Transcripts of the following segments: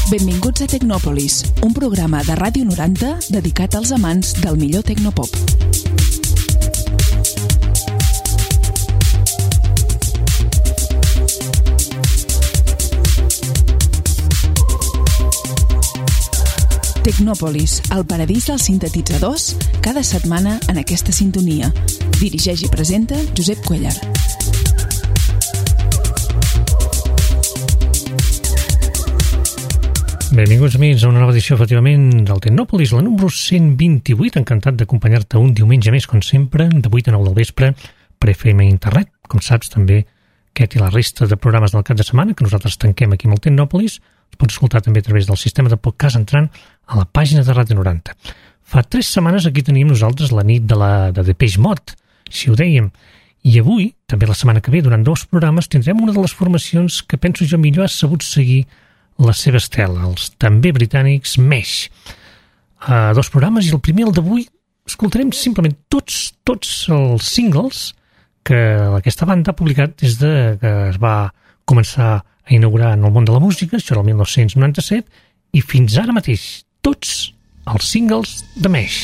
Benvinguts a Tecnòpolis, un programa de Ràdio 90 dedicat als amants del millor tecnopop. Tecnòpolis, el paradís dels sintetitzadors, cada setmana en aquesta sintonia. Dirigeix i presenta Josep Cuellar. Benvinguts, amics, a una nova edició, efectivament, del Tecnòpolis, la número 128. Encantat d'acompanyar-te un diumenge més, com sempre, de 8 a 9 del vespre, per FM Internet. Com saps, també, aquest i la resta de programes del cap de setmana que nosaltres tanquem aquí amb el Tecnòpolis, els pots escoltar també a través del sistema de podcast entrant a la pàgina de Ràdio 90. Fa 3 setmanes aquí teníem nosaltres la nit de Depeche Mode, si ho dèiem, i avui, també la setmana que ve, durant 2 programes, tindrem una de les formacions que penso jo millor ha sabut seguir la seva estela, els també britànics Mesh. 2 programes, i el primer, el d'avui, escoltarem simplement tots els singles que aquesta banda ha publicat des de que es va començar a inaugurar en el món de la música, això era el 1997, i fins ara mateix, tots els singles de Mesh.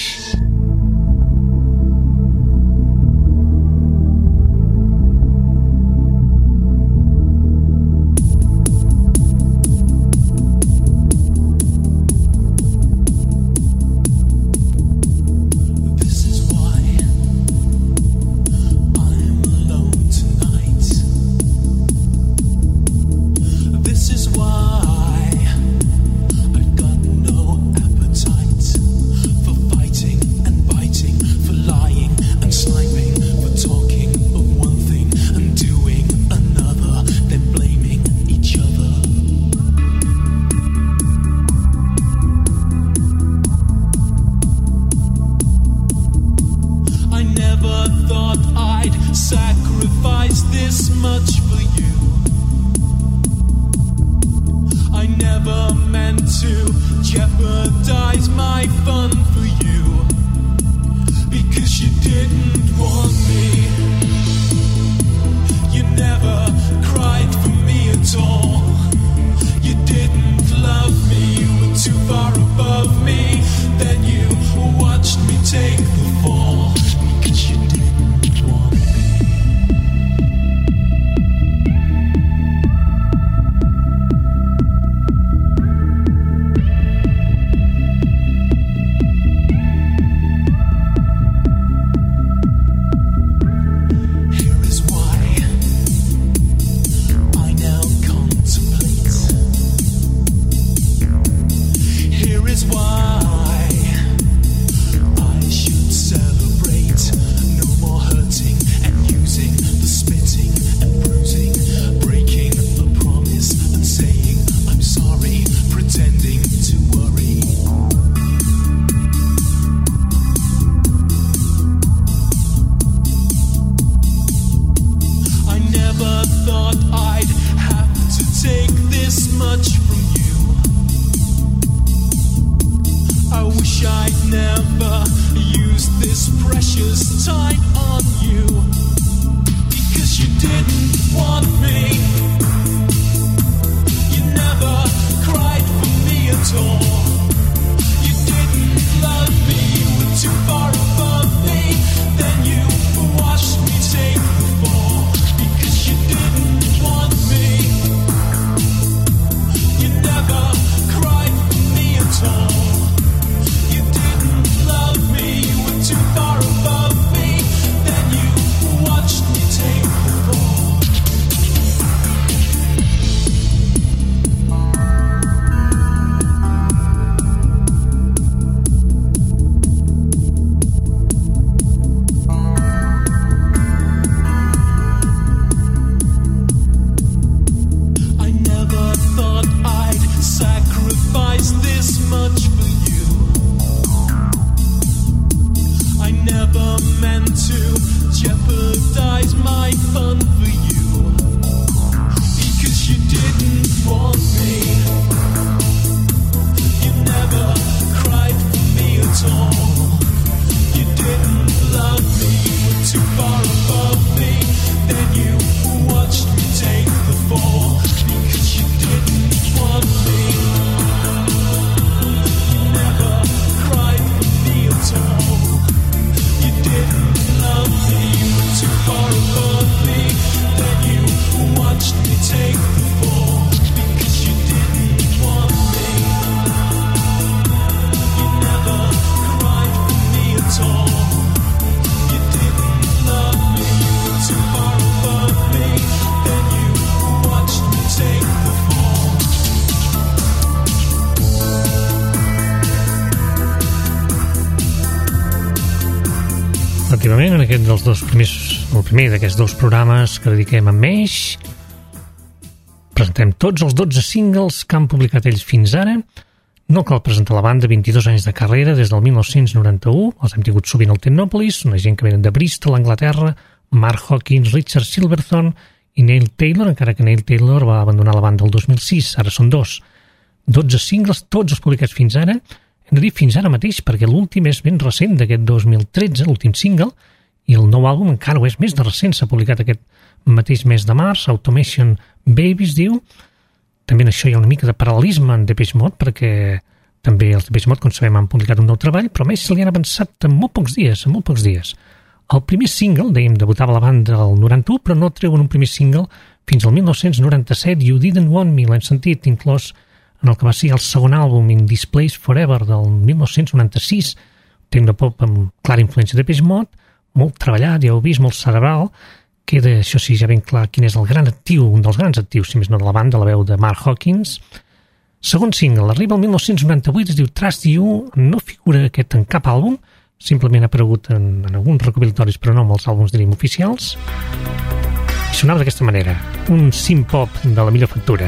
efectivament, en aquest dels dos primers, el primer d'aquests dos programes que dediquem a Mesh, presentem tots els 12 singles que han publicat ells fins ara. No cal presentar la banda, 22 anys de carrera, des del 1991, els hem tingut sovint al Technopolis, una gent que venen de Bristol, Anglaterra, Mark Hawkins, Richard Silverthorne i Neil Taylor, encara que Neil Taylor va abandonar la banda el 2006, ara són 12 singles, tots els publicats fins ara. Hem de dir fins ara mateix, perquè l'últim és ben recent, d'aquest 2013, l'últim single, i el nou àlbum encara ho és més de recent, s'ha publicat aquest mateix mes de març, Automation Baby es diu. També en això hi ha una mica de paral·lelisme en Depeche Mode, perquè també els Depeche Mode, com sabem, han publicat un nou treball, però a més se li han avançat en molt pocs dies. El primer single, dèiem, debutava la banda el 91, però no treuen un primer single fins al 1997, You Didn't Want Me, l'hem sentit, inclòs en el que va ser el segon àlbum, In This Place Forever, del 1996, tecnopop amb clara influència de Depeche Mode, molt treballat, ja heu vist, molt cerebral. Queda, això sí, ja ben clar quin és el gran actiu, un dels grans actius, si més no de la banda, la veu de Mark Hawkins. Segon single, arriba el 1998, es diu Trust You, no figura aquest en cap àlbum, simplement ha aparegut en alguns recopilatoris, però no en els àlbums, diríem, oficials. I sonava d'aquesta manera, un synth-pop de la millor factura.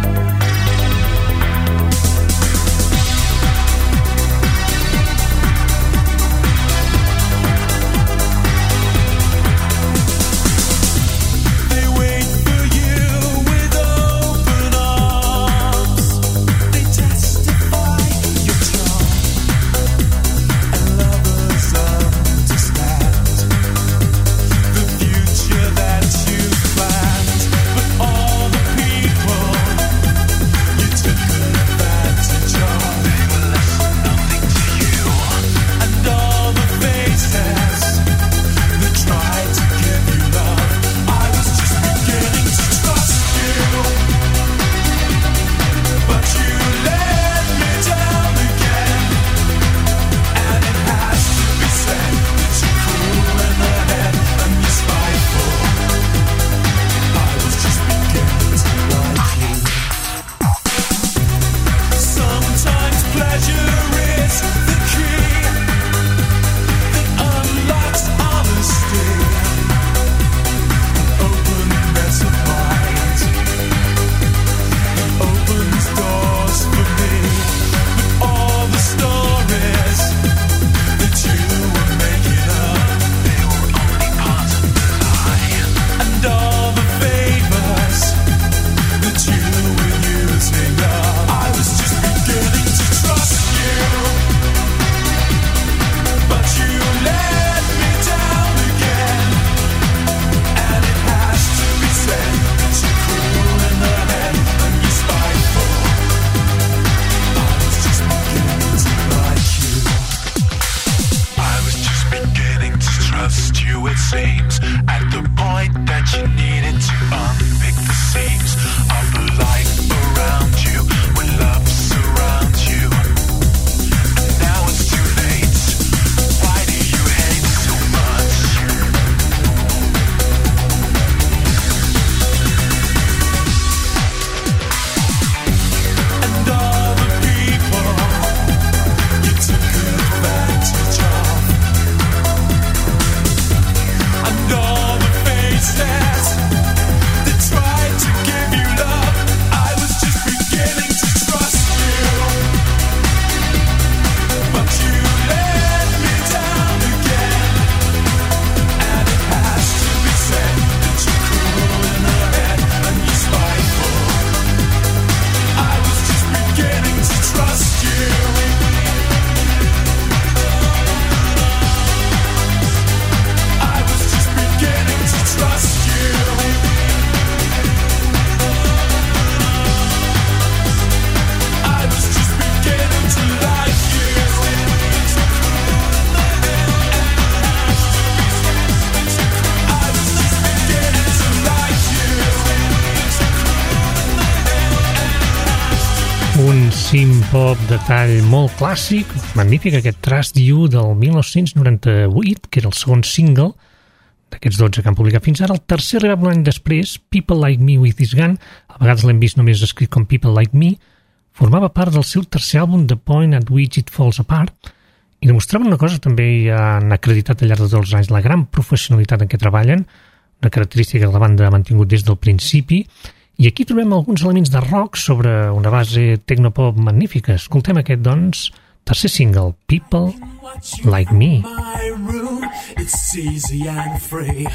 Synth-pop de tall molt clàssic, magnífic, aquest Trust You del 1998, que era el segon single d'aquests 12 que han publicat fins ara. El tercer arribava un any després, People Like Me with This Gun, a vegades l'hem vist només escrit com People Like Me, formava part del seu tercer àlbum The Point at Which It Falls Apart, i demostraven una cosa, també hi han acreditat al llarg de tots els anys la gran professionalitat en què treballen, una característica que la banda ha mantingut des del principi, i aquí trobem alguns elements de rock sobre una base tecnopop magnífica. Escoltem aquest, doncs, tercer single, People Like Me. It's easy and free.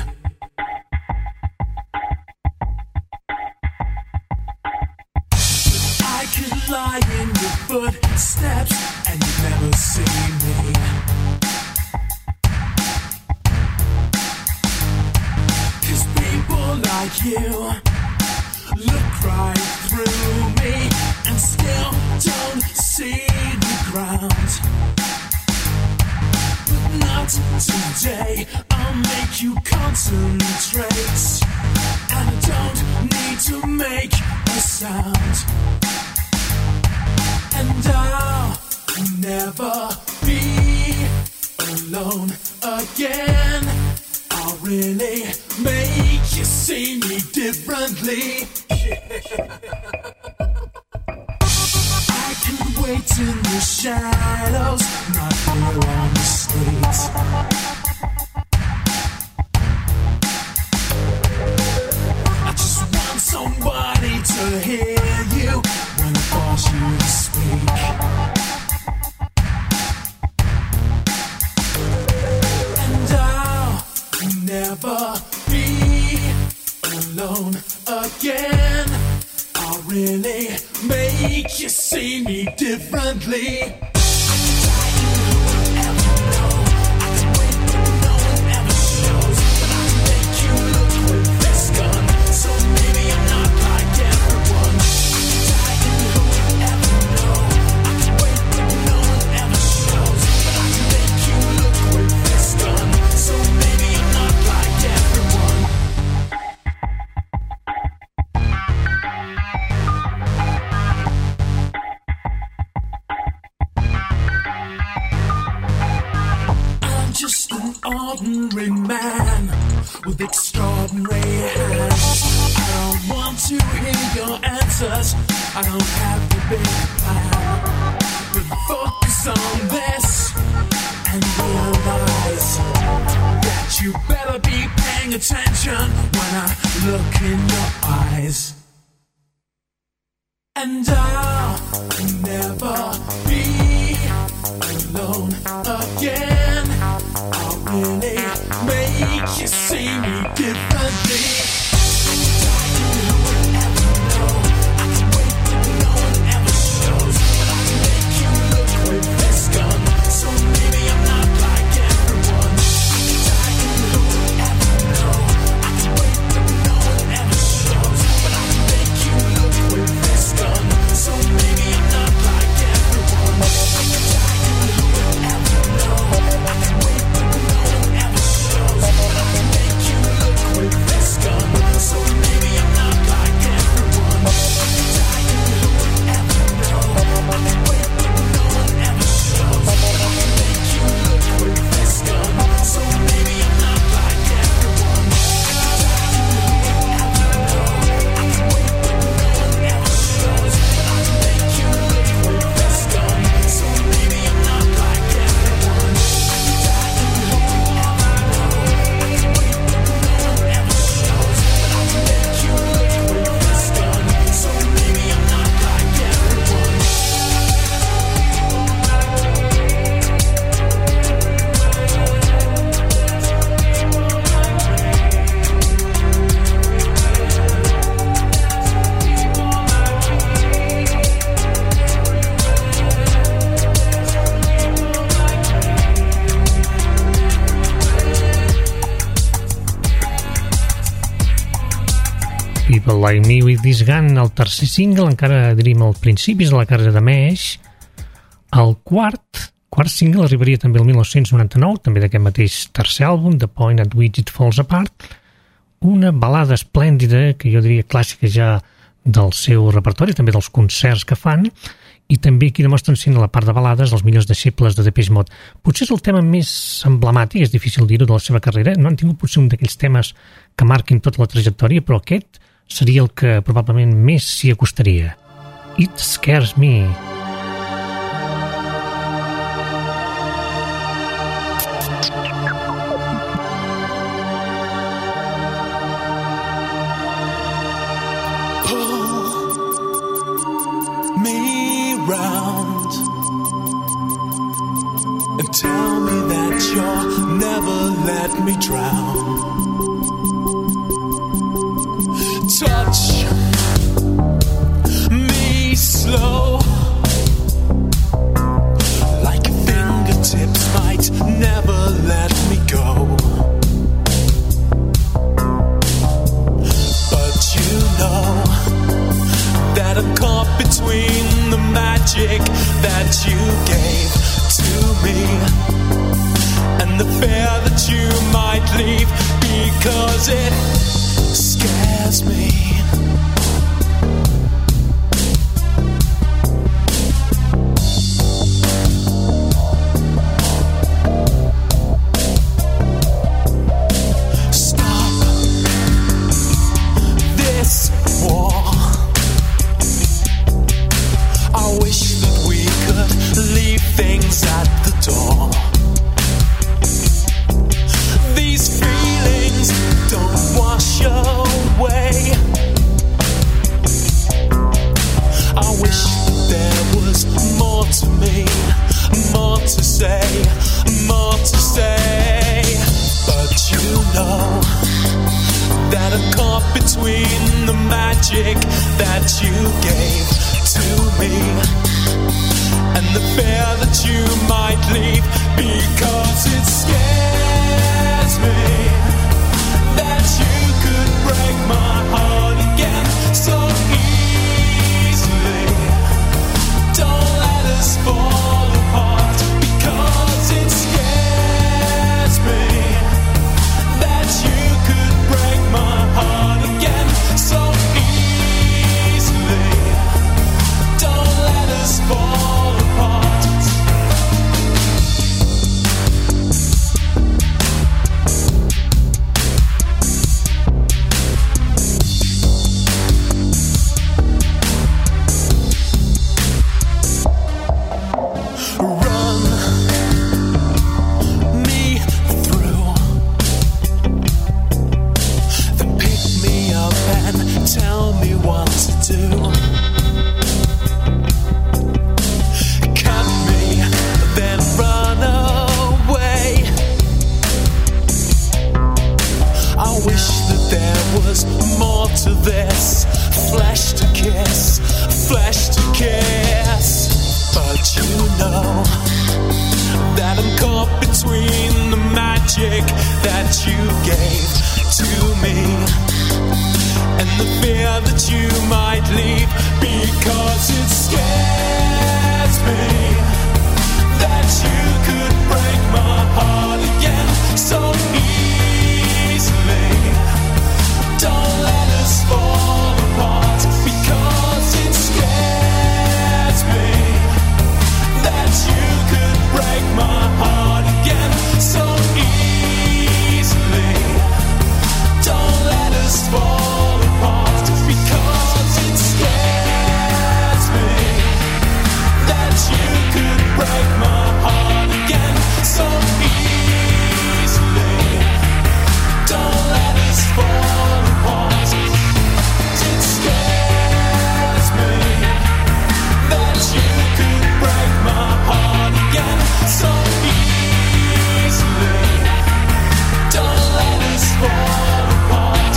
I could lie in your footsteps and you'd never see me. Cause people like you look right through me and still don't see the ground. But not today, I'll make you concentrate. And I don't need to make a sound. And I'll never be alone again. I'll really make you see me differently. I can wait in the shadows, not here on the streets. I just want somebody to hear you when I force you to speak. And I'll never be alone again. I'll really make you see me differently. Ordinary man with extraordinary hands. I don't want to hear your answers. I don't have the big plan. But focus on this and realize that you better be paying attention when I look in your eyes. And I'll never be alone again. I'll really make you see me differently. People Like Me with This Gun, el tercer single, encara diríem als principis de la carrera de Mesh. El quart single arribaria també el 1999, també d'aquest mateix tercer àlbum, The Point at Which It Falls Apart, una balada esplèndida, que jo diria clàssica ja del seu repertori, també dels concerts que fan, i també aquí demostren sent a la part de balades els millors deixebles de Depeche Mode. Potser és el tema més emblemàtic, és difícil dir-ho, de la seva carrera. No han tingut potser un d'aquells temes que marquin tota la trajectòria, però aquest seria el que probablement més s'hi acostaria. It Scares Me. around and tell me that you'll never let me drown. Touch me slow, like your fingertips might never let me go. But you know that I'm caught between the magic that you gave to me and the fear that you might leave, because it scares me. Stop this war. I wish that we could leave things at the door. These feelings don't wash away. I wish that there was more to me, more to say, more to say. But you know that I'm caught between the magic that you gave to me and the fear that you might leave, because it scares me that you could break my heart again so easily. Don't let us fall apart, because it scares me that you could break my heart again so easily. Don't let us fall apart. Run me through, then pick me up and tell me what to do. Cut me, then run away. I wish that there was more to this. Flesh to kiss, flesh to kiss. But you know that I'm caught between the magic that you gave to me and the fear that you might leave, because it scares me that you could break my heart again so easily. Don't let us fall apart, because it scares me that you could break my heart again so easily. Don't let us fall apart, because it scares me that you could break my heart again so easily. Don't let us fall apart. It scares me that you could break my heart again so easily. Don't let us fall apart.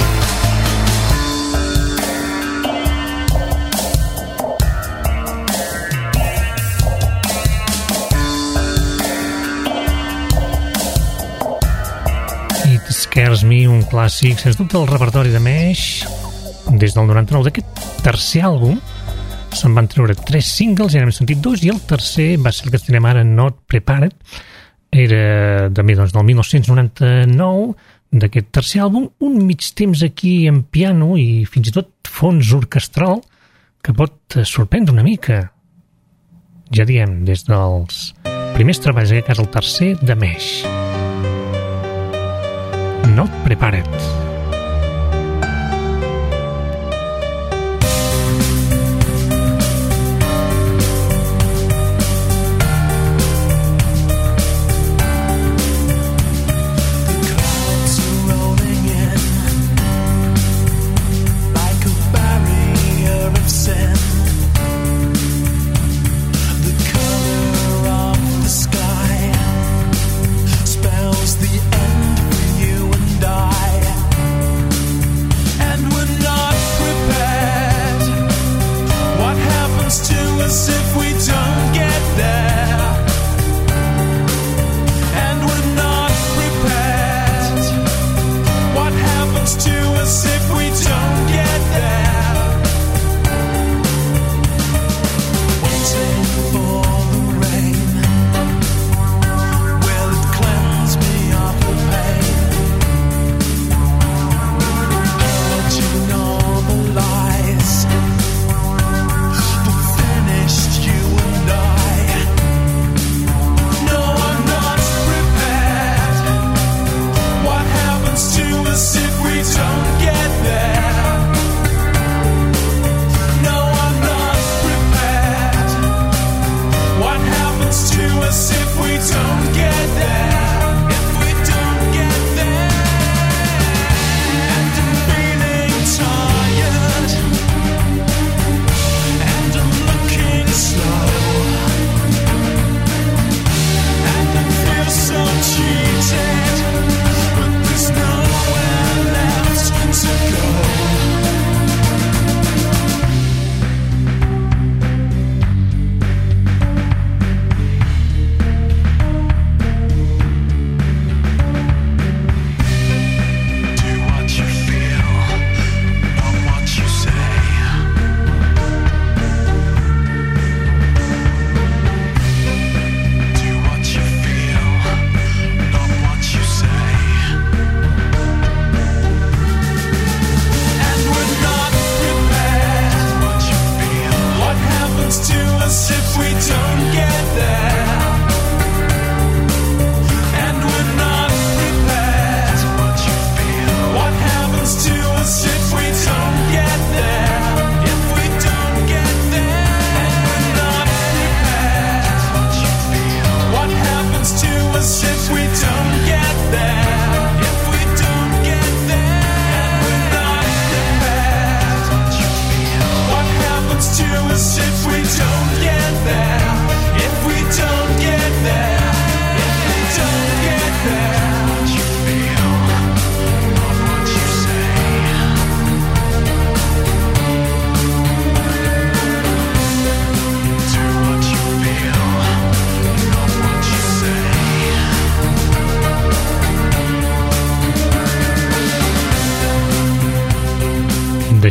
It Scares Me, un clàssic, sens dubte, del repertori de Mesh, des del 99. D'aquest tercer àlbum se'n van treure 3 singles, ja n'hem sentit 2, i el tercer va ser el que tenim ara, Not Prepared. Era també doncs, del 1999, d'aquest tercer àlbum, un mig temps aquí en piano i fins i tot fons orquestral que pot sorprendre una mica. Ja diem, des dels primers treballs, en aquest cas el tercer, de Mesh. Not Prepared. Like a barrier of sand,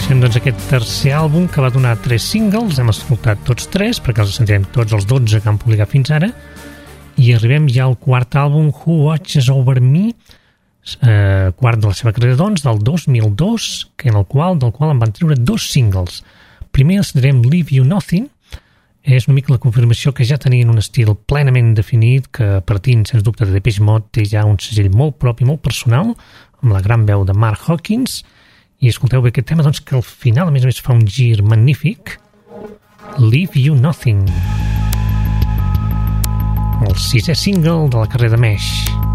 Comencem doncs aquest tercer àlbum que va donar 3 singles, hem escoltat tots 3 perquè els sentirem tots els 12 que han publicat fins ara, i arribem ja al quart àlbum, Who Watches Over Me, quart de la seva carrera, doncs, del 2002, del qual en van treure 2 singles. Primer els direm Leave You Nothing, és una mica la confirmació que ja tenien un estil plenament definit, que partint, sens dubte, de Depeche Mode té ja un segell molt propi, molt personal, amb la gran veu de Mark Hawkins. I escolteu bé aquest tema, doncs, que al final, a més fa un gir magnífic. Leave You Nothing. El 6è single de la carrera de Mesh.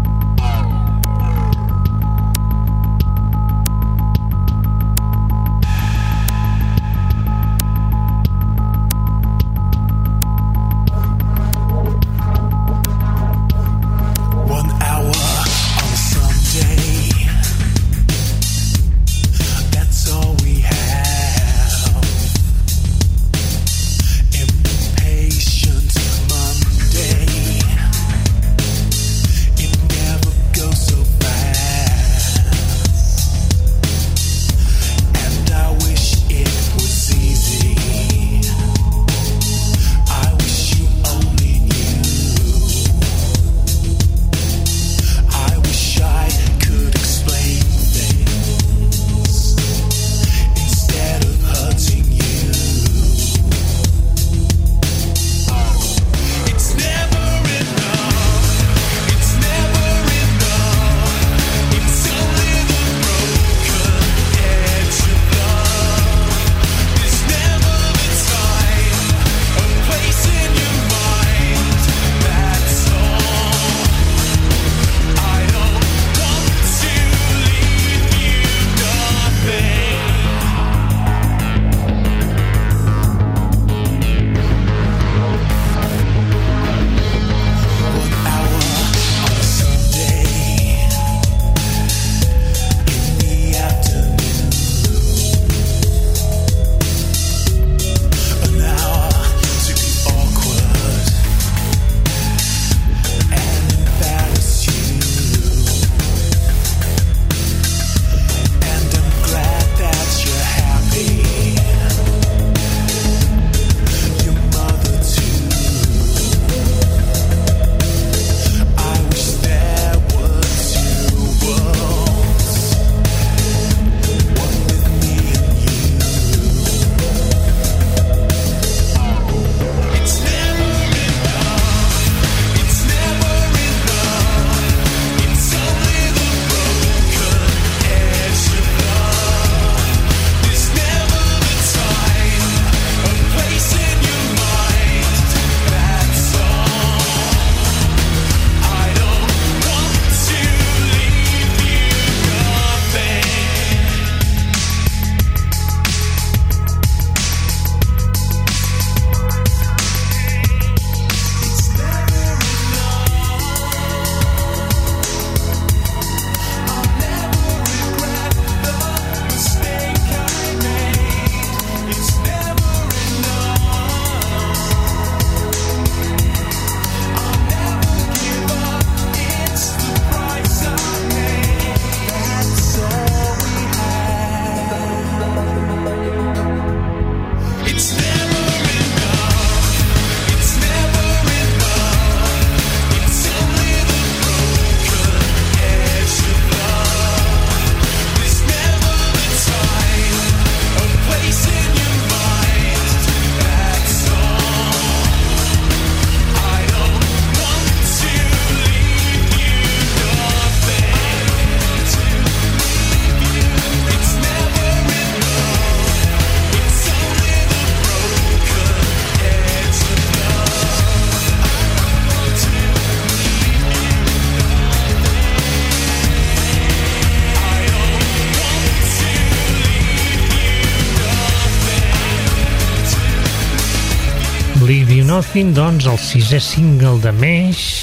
Leave You Nothing, doncs el 6è single de Mesh,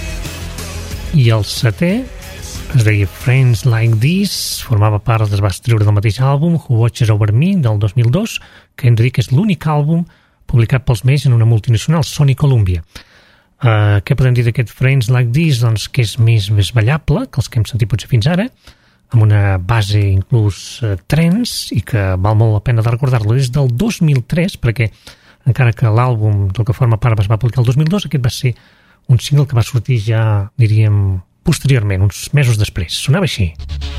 i el 7è es deia Friends Like This, formava part, es va treure del mateix àlbum Who Watches Over Me del 2002, que hem de dir que és l'únic àlbum publicat pels Mesh en una multinacional, Sony Columbia. Què podem dir d'aquest Friends Like This? Doncs que és més ballable que els que hem sentit potser fins ara. amb una base inclús trance i que val molt la pena de recordar-lo. És del 2003, perquè encara que l'àlbum del que forma part es va publicar el 2002, aquest va ser un single que va sortir ja, diríem, posteriorment, uns mesos després. Sonava així.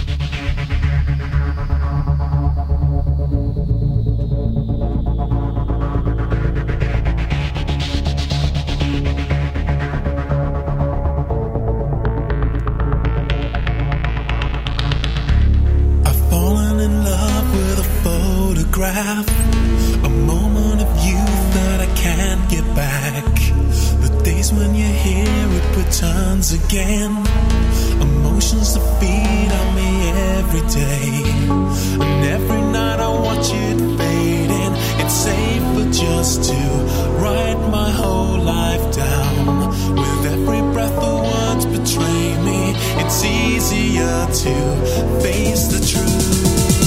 A moment of youth that I can't get back. The days when you're here, it returns again. Emotions that feed on me every day, and every night I watch it fading. It's safer just to write my whole life down. With every breath the words betray me. It's easier to face the truth.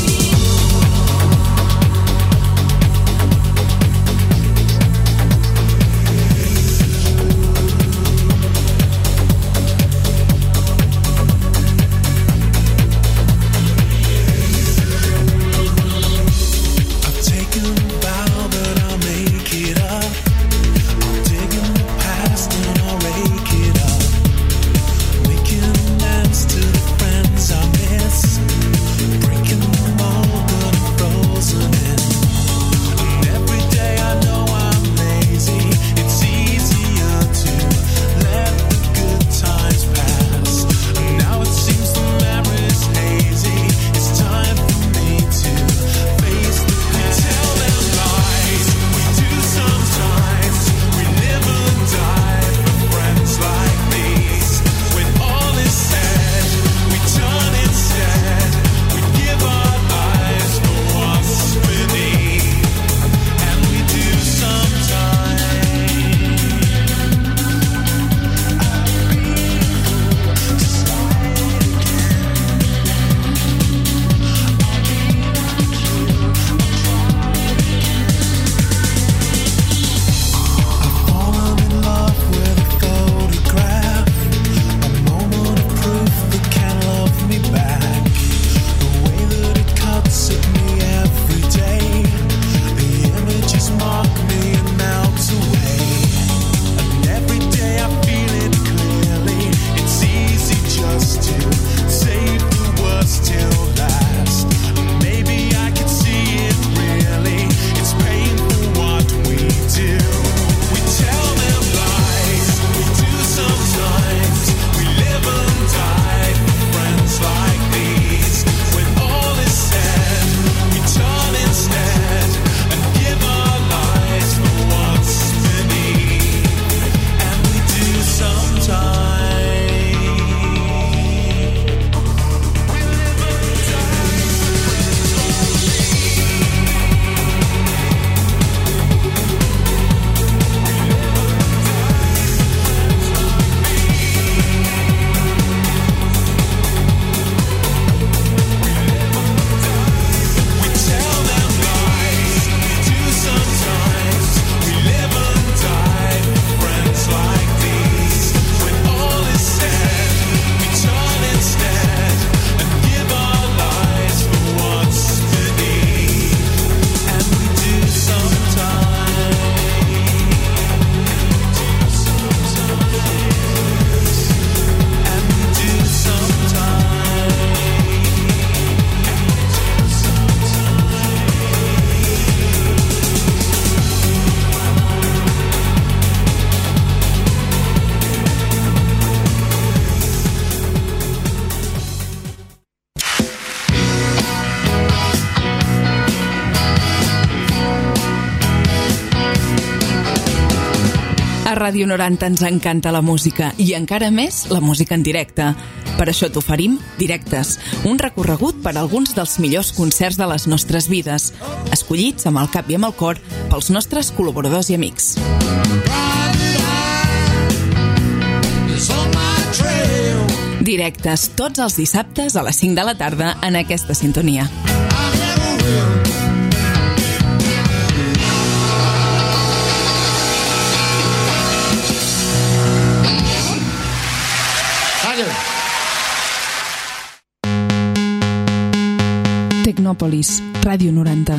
Ràdio 90 ens encanta la música i encara més la música en directe. Per això t'oferim Directes, un recorregut per alguns dels millors concerts de les nostres vides, escollits amb el cap i amb el cor pels nostres col·laboradors i amics. Directes tots els dissabtes a les 5 de la tarda en aquesta sintonia. Tecnòpolis, Ràdio 90.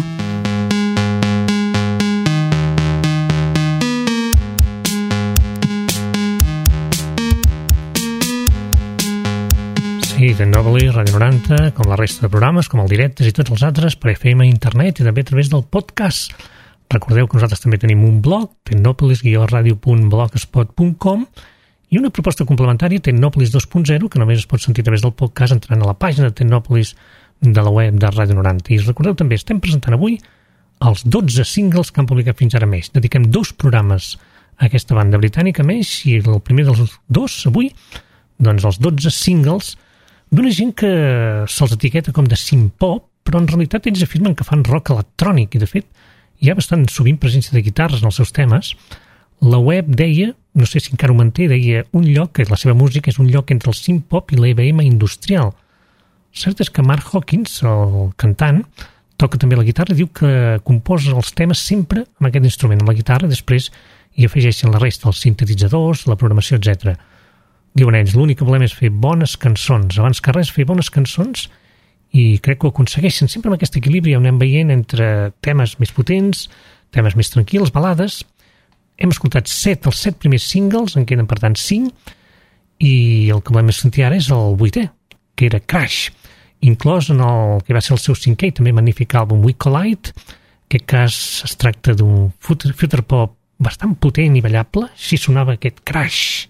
Sí, Tecnòpolis, Ràdio 90, com la resta de programes, com el Directes i tots els altres, per FM, internet i també a través del podcast. Recordeu que nosaltres també tenim un blog, tecnopolis-radio.blogspot.com, i una proposta complementària, Tecnòpolis 2.0, que només es pot sentir a través del podcast entrant a la pàgina de Tecnòpolis de la web de Ràdio 90. I recordeu també, estem presentant avui els 12 singles que han publicat fins ara Mesh. Dediquem 2 programes a aquesta banda britànica Mesh, i el primer dels 2, avui, doncs els 12 singles d'una gent que se'ls etiqueta com de synth-pop, però en realitat ells afirmen que fan rock electrònic, i de fet hi ha bastant sovint presència de guitarres en els seus temes. La web deia, no sé si encara ho manté, deia un lloc, que la seva música és un lloc entre el synth-pop i l'EBM industrial. El cert és que Mark Hawkins, el cantant, toca també la guitarra i diu que composa els temes sempre amb aquest instrument, amb la guitarra, i després hi afegeixen la resta, els sintetitzadors, la programació, etc. Diuen ells, l'únic que volem és fer bones cançons, abans que res fer bones cançons, i crec que ho aconsegueixen sempre amb aquest equilibri on anem veient entre temes més potents, temes més tranquils, balades. Hem escoltat els 7 primers singles, en queden per tant 5, i el que volem sentir ara és el 8è, que era Crash, inclòs en el que va ser el seu 5è i també magnífic àlbum We Collide. En aquest cas es tracta d'un future pop bastant potent i ballable, així sonava aquest Crash.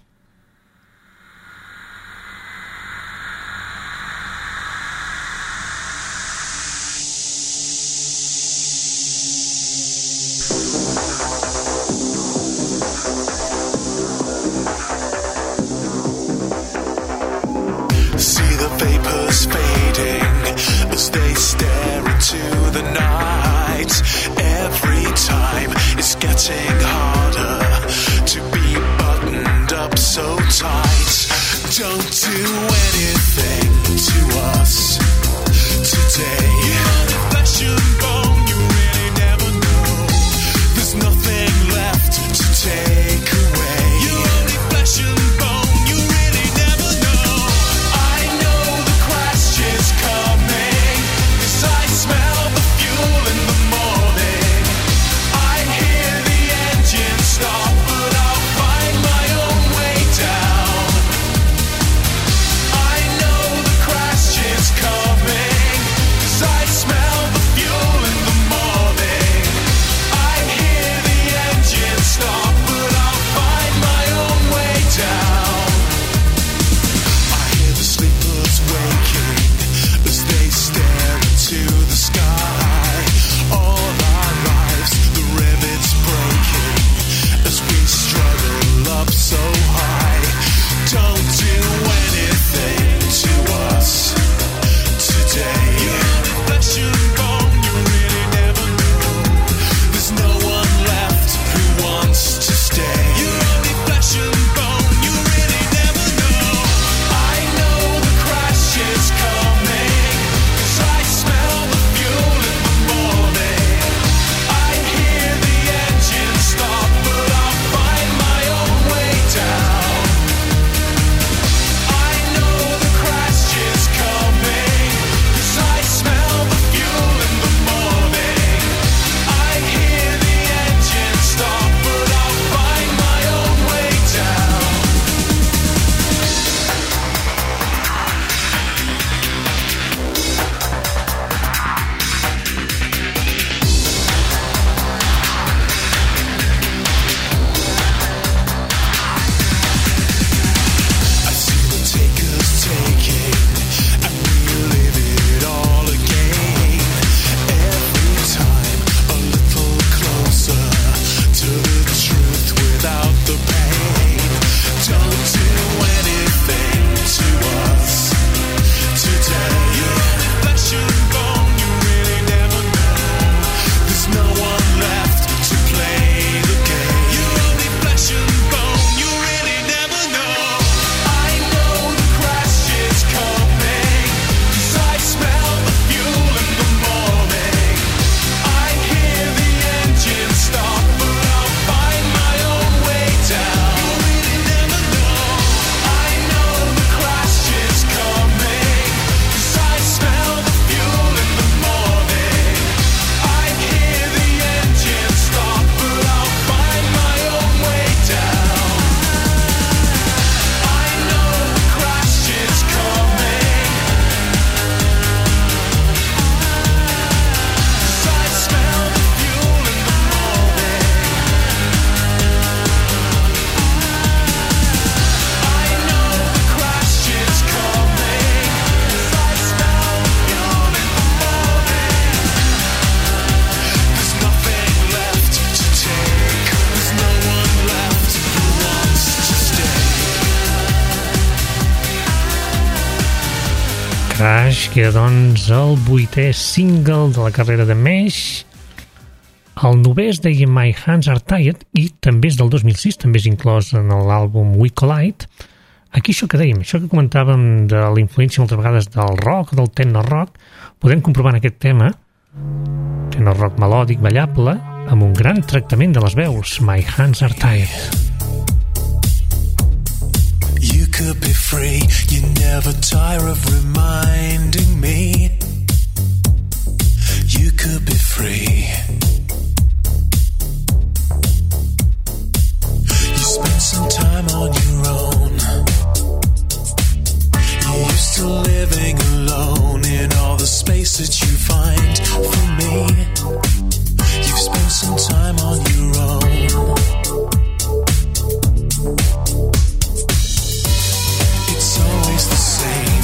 Getting harder to be buttoned up so tight. Don't do anything to us today. You're only flesh and bone, you really never know. There's nothing left to take away. You're only flesh and bone, you really never know. I know the crash is coming, 'cause Rush, que era, doncs, el 8è single de la carrera de Mesh. El 9è es deia My Hands Are Tired i també és del 2006, també és inclòs en l'àlbum We Collide. Aquí això que dèiem, això que comentàvem de la influència moltes vegades del rock, del techno-rock, podem comprovar en aquest tema, techno-rock melòdic, ballable, amb un gran tractament de les veus, My Hands Are Tired. You could be free, you never tire of reminding me. You could be free. You spent some time on your own. You're used to living alone in all the space that you find for me. You've spent some time on your own. It's always the same.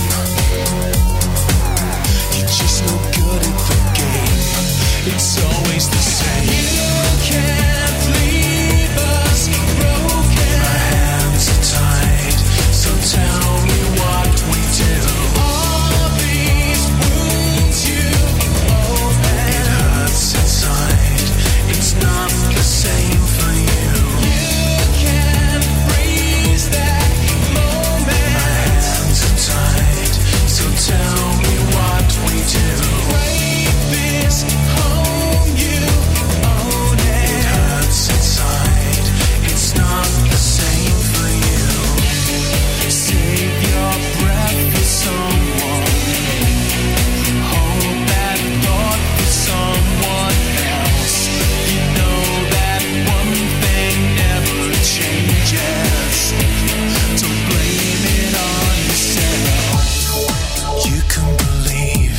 You're just no good at the game. It's always the same. You can't leave us broken. My hands are tied, so tell me what we do. All these wounds you open, it hurts inside. It's not the same for you. You can't freeze that moment. My hands are tied, so tell me what we do. Break this home, you own it. It hurts inside. It's not the same for you. Save your breath for someone. Hold that thought for someone else. You know that one thing never changes. Don't blame it on yourself. You can believe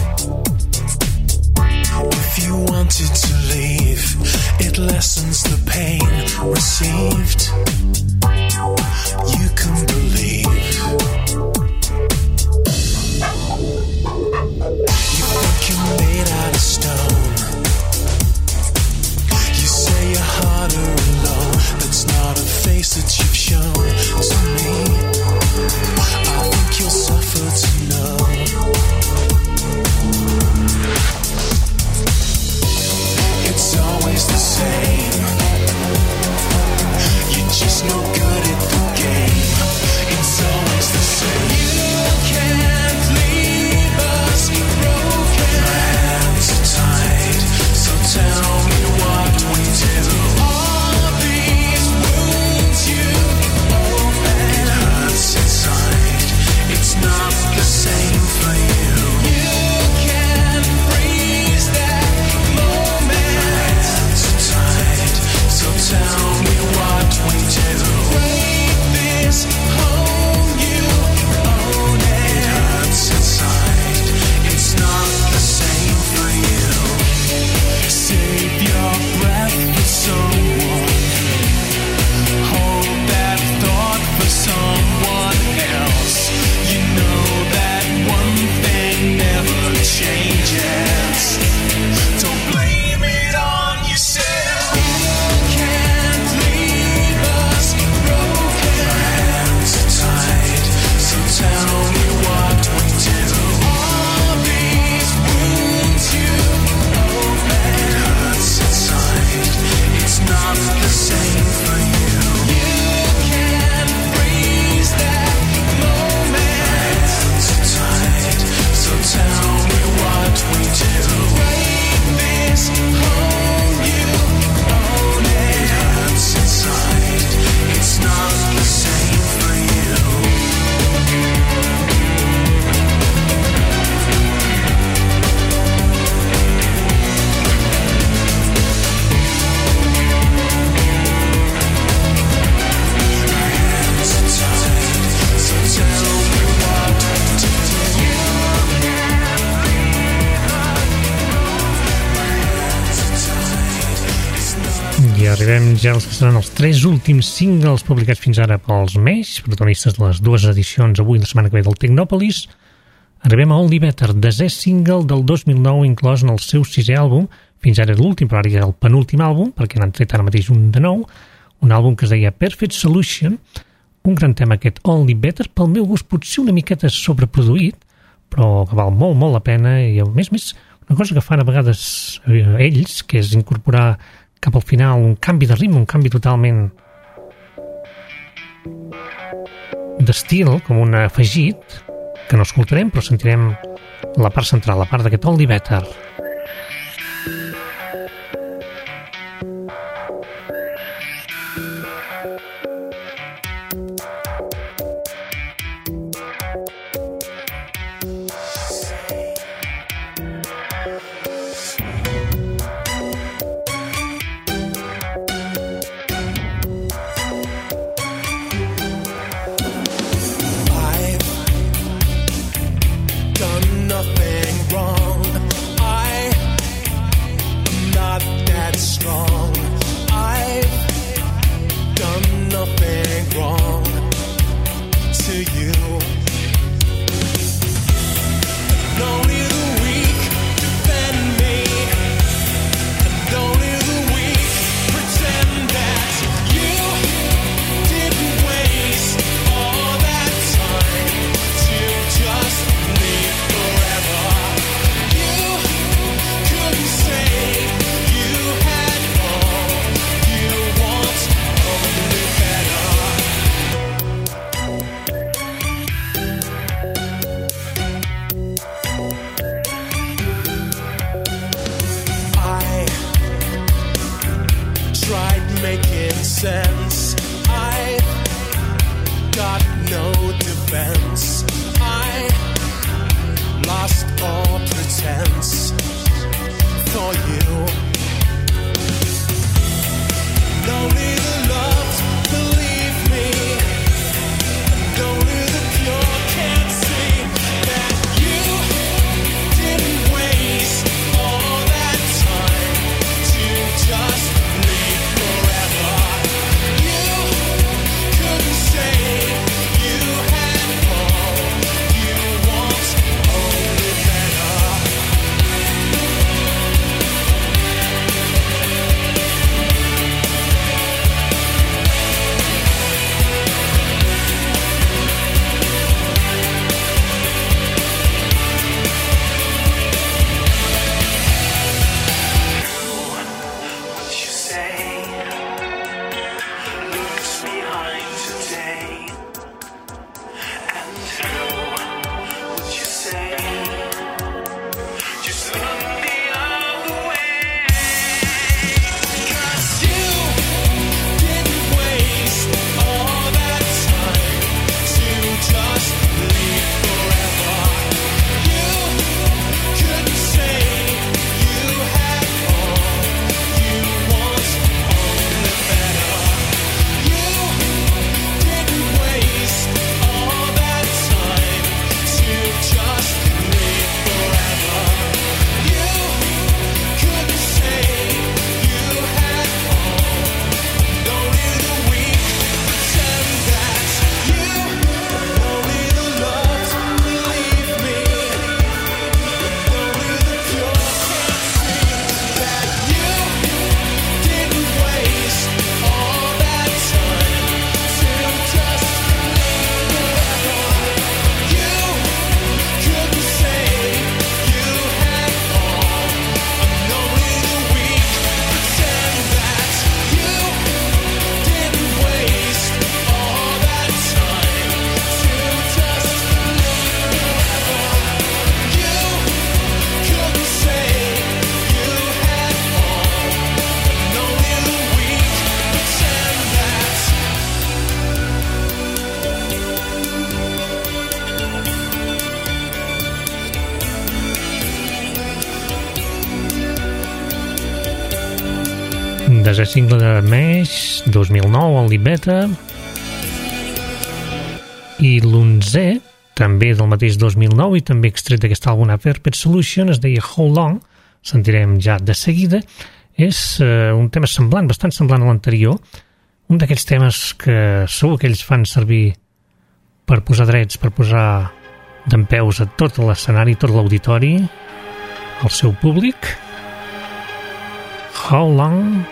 if you wanted to leave, it lessens the pain received. You can believe. You think you're made out of stone. You say you're harder alone. That's not a face that you've shown to me. I think you'll suffer to know. It's always the same. You're just no good at the game. It's always the same. You can't leave us broken. My hands are tied, so tell me what we do. All these wounds you open, it hurts inside. It's not the same for you. You can't freeze that moment. My hands are tied, so tell me what we do. Break this home, you own it. It hurts inside. It's not the same for you. Save your breath for someone. Hold that thought for someone else. You know that one thing never changes. Don't blame it on yourself. You can't leave us broken. My hands are tied, so tell me what we do. All these wounds you open, it hurts inside. It's not the same for you. You can't freeze that moment. My hands are tied, so tell me what we do. Break this home, you own it. It hurts inside. It's not the same for you. My hands are tied, so tell me what to do. My hands are tied. It's not. I arribem ja als que seran els 3 últims singles publicats fins ara pels Mesh, protagonistes de les 2 edicions avui la setmana que ve del Technopolis. Arribem a Only Better, 10è single del 2009 inclòs en el seu 6è àlbum, fins ara l'últim, però ara ja el penúltim àlbum, perquè n'han tret ara mateix un de nou, un àlbum que es deia Perfect Solution, un gran tema aquest Only Better, pel meu gust potser una miqueta sobreproduït, però que val molt, molt la pena, i a més, una cosa que fan a vegades ells, que és incorporar cap al final un canvi de ritme, un canvi totalment d'estil, com un afegit, que no escoltarem, però sentirem la part central, la part d'aquest All the Better. Desè single de Mesh, 2009, el Libeta, i l'11è, també del mateix 2009 i també extret d'aquest àlbum A Perfect Solution, es deia How Long, sentirem ja de seguida. És un tema semblant, bastant semblant a l'anterior, un d'aquells temes que segur que ells fan servir per posar drets, per posar dempeus a tot l'escenari, tot l'auditori, al seu públic. How Long?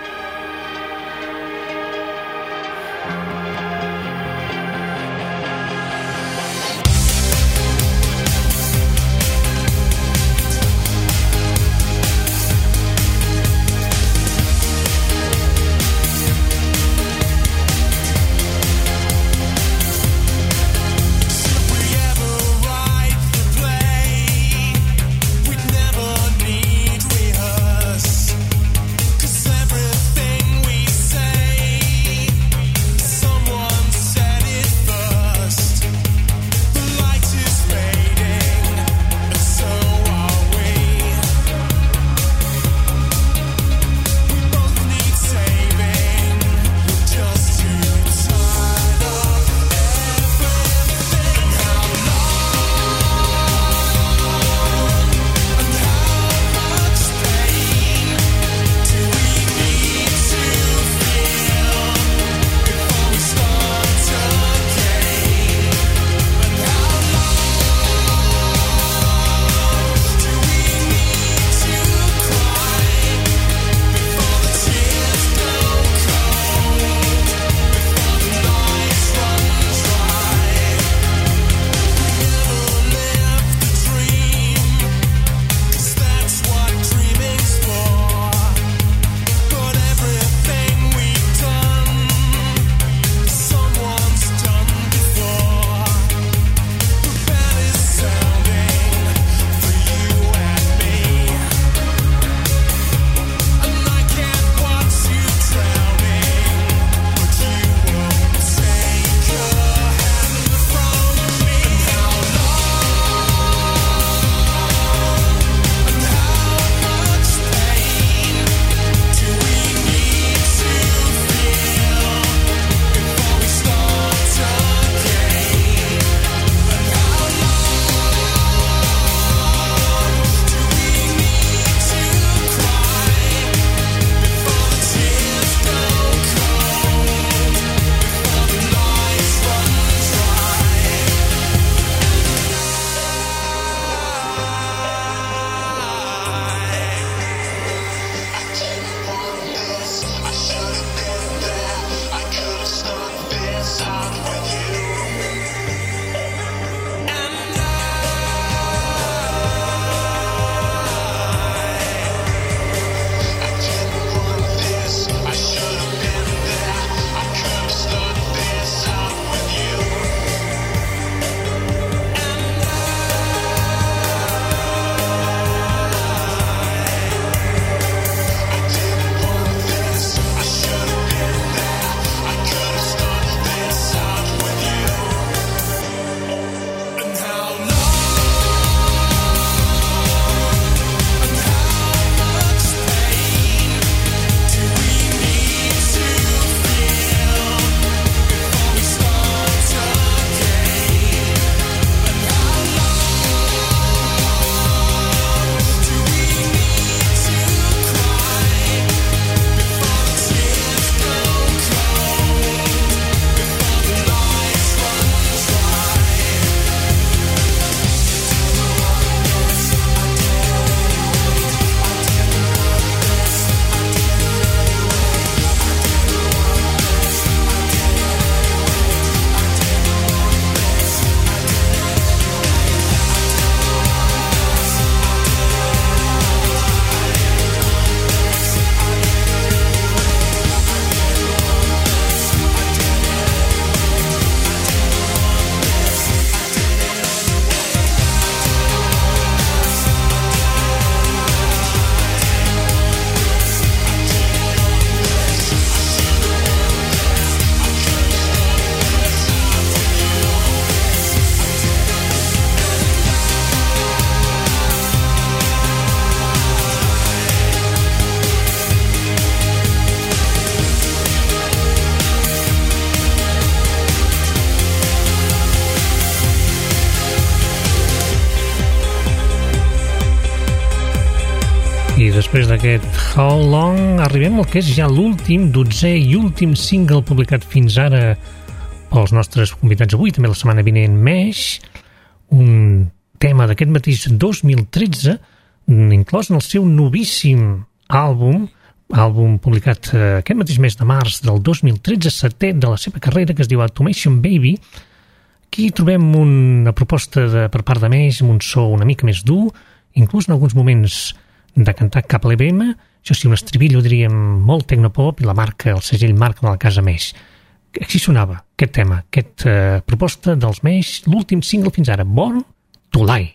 després d'aquest How Long arribem al que és ja l'últim, 12è i últim single publicat fins ara pels nostres convidats avui, també la setmana vinent Mesh, un tema d'aquest mateix 2013, inclòs en el seu novíssim àlbum publicat aquest mateix mes de març del 2013, setè de la seva carrera, que es diu Automation Baby. Aquí trobem una proposta per part de Mesh amb un so una mica més dur, inclús en alguns moments de cantar cap a l'EBM, això sí, un estribillo, diríem, molt tecnopop, i el segell marca de la casa Mesh. Així sonava aquest tema, aquesta proposta dels Mesh, l'últim single fins ara, Born to Lie.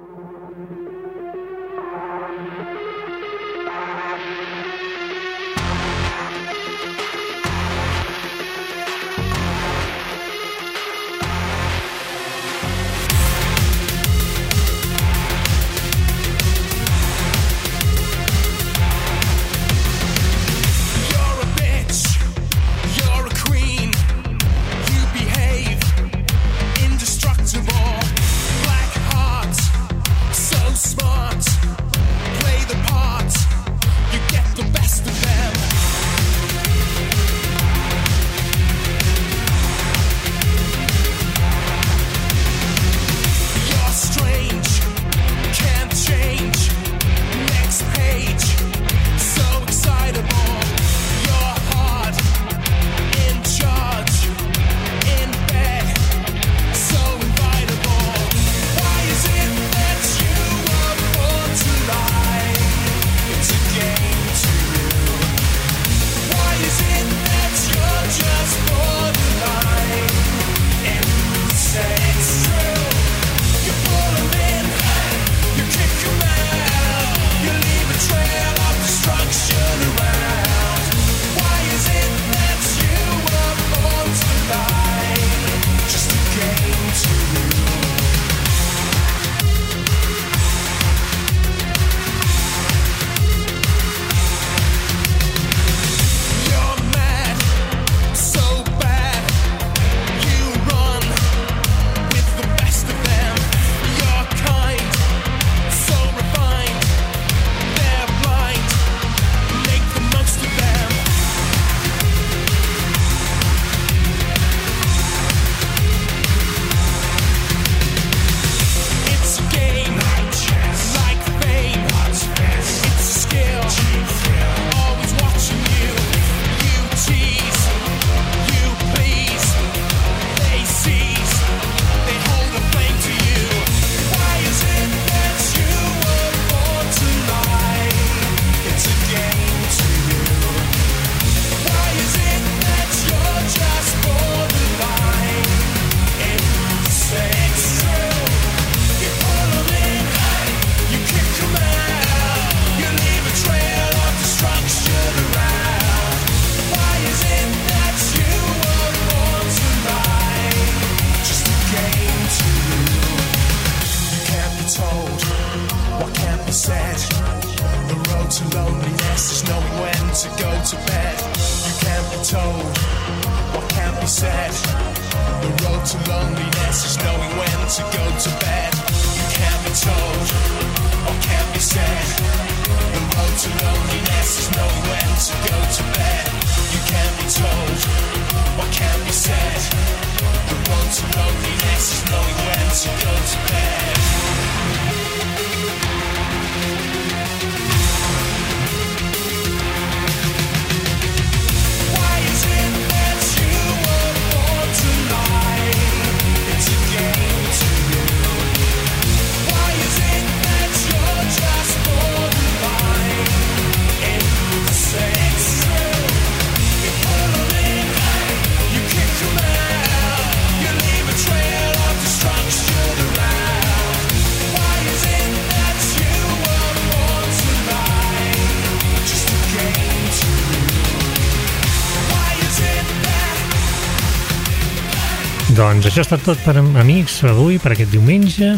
Doncs això ha estat tot per amics avui, per aquest diumenge.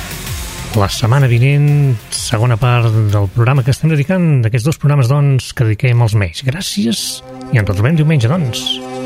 La setmana vinent, segona part del programa que estem dedicant, d'aquests dos programes, doncs, que dediquem als Mesh. Gràcies i ens retrobem diumenge, doncs.